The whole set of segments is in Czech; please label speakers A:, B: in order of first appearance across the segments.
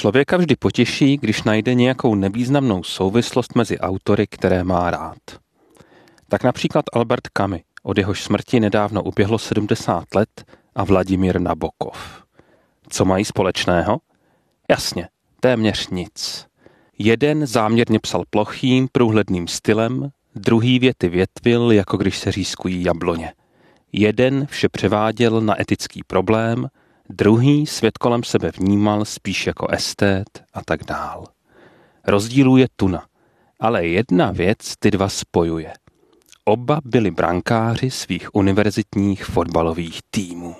A: Člověka vždy potěší, když najde nějakou nevýznamnou souvislost mezi autory, které má rád. Tak například Albert Camus, od jehož smrti nedávno uběhlo 70 let, a Vladimír Nabokov. Co mají společného? Jasně, téměř nic. Jeden záměrně psal plochým, průhledným stylem, druhý věty větvil, jako když se řízkují jabloně. Jeden vše převáděl na etický problém, druhý svět kolem sebe vnímal spíš jako estét a tak dál. Rozdílů je tuna, ale jedna věc ty dva spojuje. Oba byli brankáři svých univerzitních fotbalových týmů.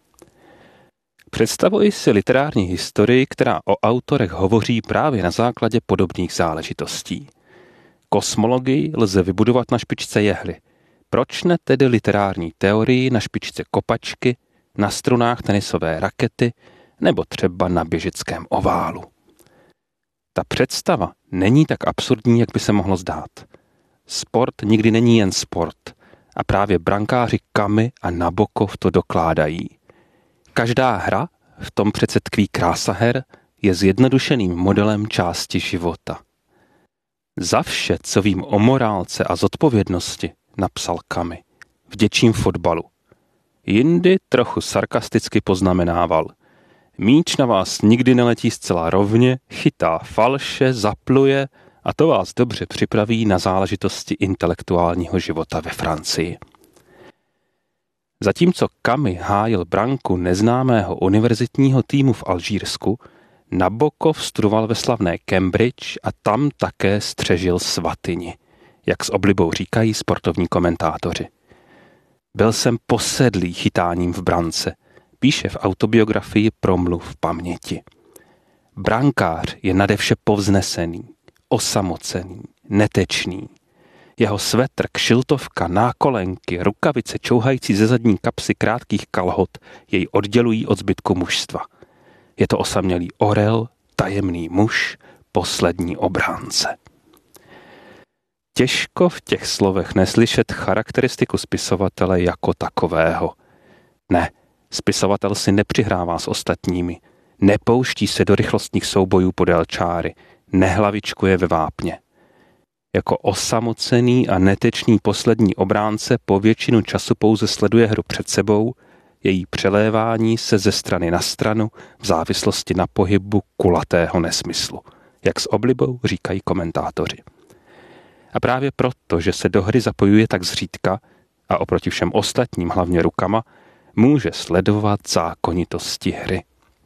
A: Představuji si literární historii, která o autorech hovoří právě na základě podobných záležitostí. Kosmologii lze vybudovat na špičce jehly. Proč ne tedy literární teorii na špičce kopačky, na strunách tenisové rakety nebo třeba na běžeckém oválu? Ta představa není tak absurdní, jak by se mohlo zdát. Sport nikdy není jen sport a právě brankáři Camus a Nabokov to dokládají. Každá hra, v tom přece tkví krása her, je zjednodušeným modelem části života. Za vše, co vím o morálce a zodpovědnosti, napsal Camus, vděčím fotbalu. Jindy trochu sarkasticky poznamenával. Míč na vás nikdy neletí zcela rovně, chytá falše, zapluje a to vás dobře připraví na záležitosti intelektuálního života ve Francii. Zatímco Camus hájil branku neznámého univerzitního týmu v Alžírsku, Nabokov studoval ve slavné Cambridge a tam také střežil svatyni, jak s oblibou říkají sportovní komentátoři. Byl jsem posedlý chytáním v brance, píše v autobiografii Promluv v paměti. Brankář je nadevše povznesený, osamocený, netečný. Jeho svetr, kšiltovka, nákolenky, rukavice čouhající ze zadní kapsy krátkých kalhot jej oddělují od zbytku mužstva. Je to osamělý orel, tajemný muž, poslední obránce. Těžko v těch slovech neslyšet charakteristiku spisovatele jako takového. Ne, spisovatel si nepřihrává s ostatními, nepouští se do rychlostních soubojů podél čáry, nehlavičkuje ve vápně. Jako osamocený a netečný poslední obránce po většinu času pouze sleduje hru před sebou, její přelévání se ze strany na stranu v závislosti na pohybu kulatého nesmyslu, jak s oblibou říkají komentátoři. A právě proto, že se do hry zapojuje tak zřídka a oproti všem ostatním, hlavně rukama, může sledovat zákonitosti hry.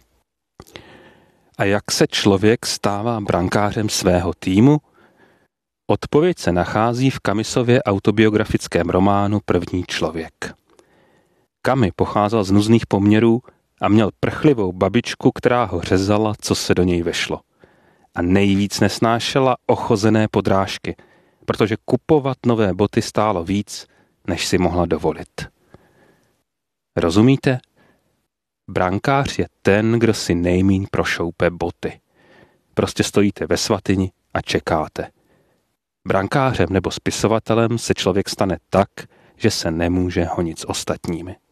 A: A jak se člověk stává brankářem svého týmu? Odpověď se nachází v Camusově autobiografickém románu První člověk. Camus pocházel z nuzných poměrů a měl prchlivou babičku, která ho řezala, co se do něj vešlo. A nejvíc nesnášela ochozené podrážky, protože kupovat nové boty stálo víc, než si mohla dovolit. Rozumíte? Brankář je ten, kdo si nejmíň prošoupe boty. Prostě stojíte ve svatyni a čekáte. Brankářem nebo spisovatelem se člověk stane tak, že se nemůže honit s ostatními.